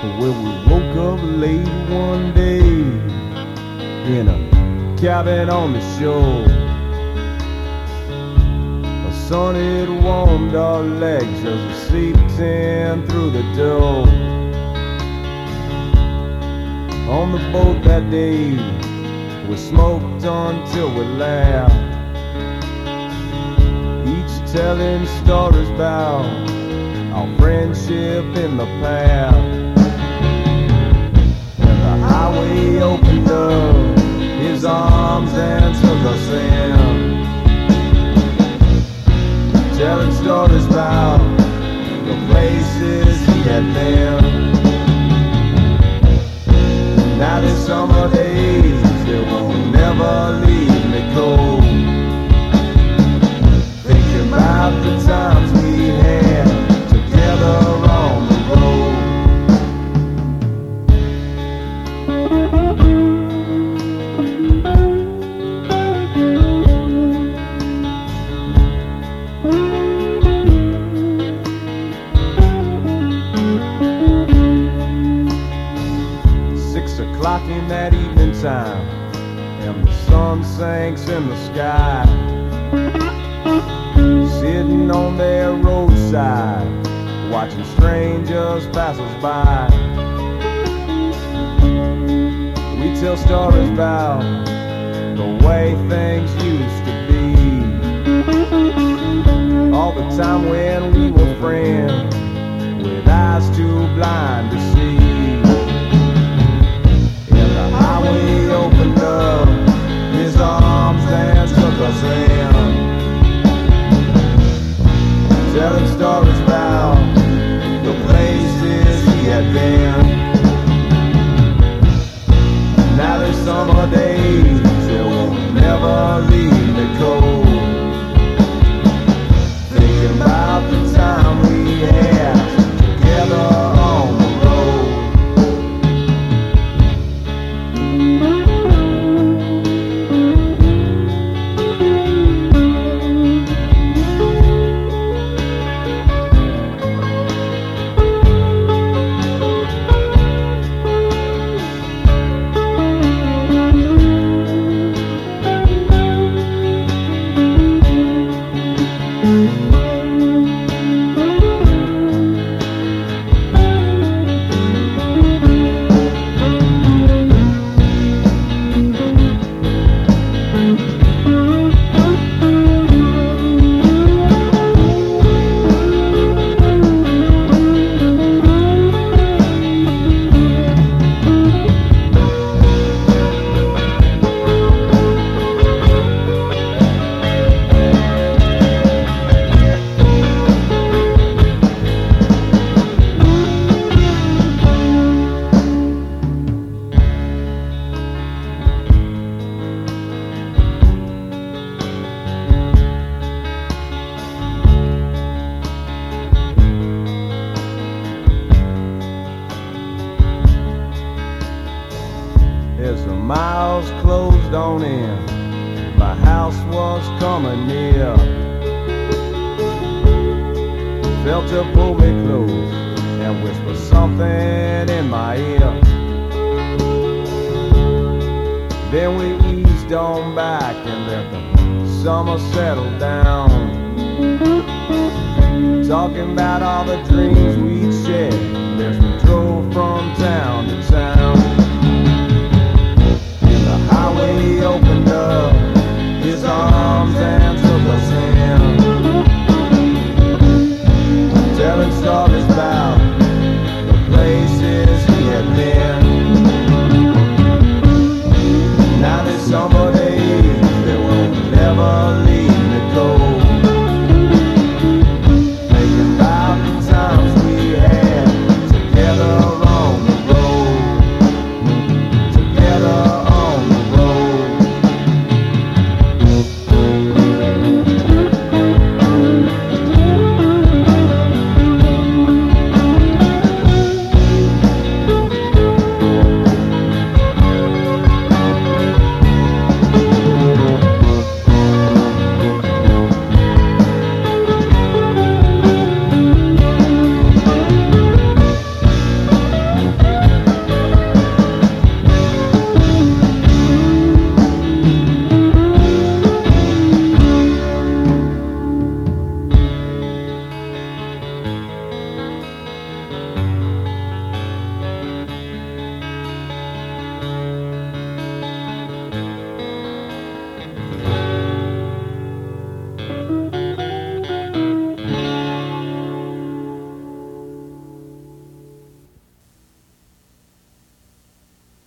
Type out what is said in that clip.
Well, we woke up late one day in a cabin on the shore. The sun had warmed our legs as we seeped in through the door. On the boat that day, we smoked until we laughed, each telling stories about our friendship in the past. And the highway opened up his arms and took us in, telling stories about the places he had been. Now these summer days, they won't never leave me cold, thinking about the times we had together on the road. 6 o'clock in that evening time, and the sun sinks in the sky. Sitting on their roadside, watching strangers pass us by. We tell stories about the way things used to be, all the time when we were friends, with eyes too blind to see. And the highway opened up his arms and took us in, telling stories about the places he had been. Now there's summer days that will never leave me cold, thinking about the time we had together on the road. As the miles closed on in, my house was coming near. Felt her pull me close and whisper something in my ear. Then we eased on back and let the summer settle down, talking about all the dreams we